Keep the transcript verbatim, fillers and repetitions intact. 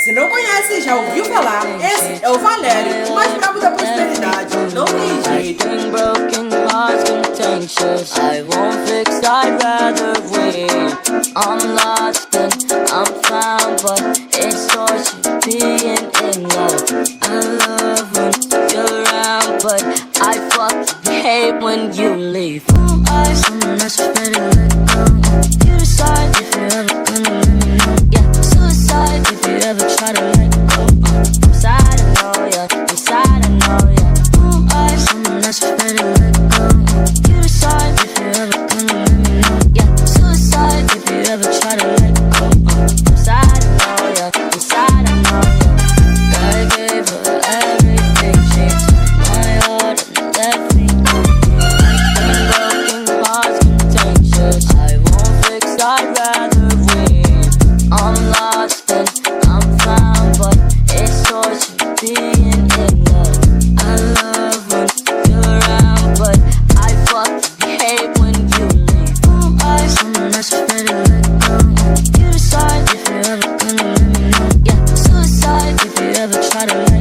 Se não conhece, já ouviu falar? Esse é o Valério, o mais brabo da prosperidade. Não tem jeito. Broken hearts contentious. I won't fix, I'd rather win. I'm lost and I'm found, but it's torture being in love. I love when you're around, but I fucking hate when you leave. I'm someone that's ready to let go. You decide if you're ever gonna let me know. Yeah, suicide if you ever try to let go. Inside I know ya, inside I know ya. I'm someone that's ready to let go. You decide if you're ever gonna let me know. Yeah, suicide if you ever try to let go. Inside I know ya, inside I know ya. I gave her everything, she took my heart and left me broken. Broken hearts contentious. I won't fix, I'd rather win. I'm lost and I'm found, but it's torture being in love. I love when you're around, but I fucking hate when you leave. I'm someone that's ready to let go. You decide if you're ever gonna let me know. Yeah, suicide if you ever try to let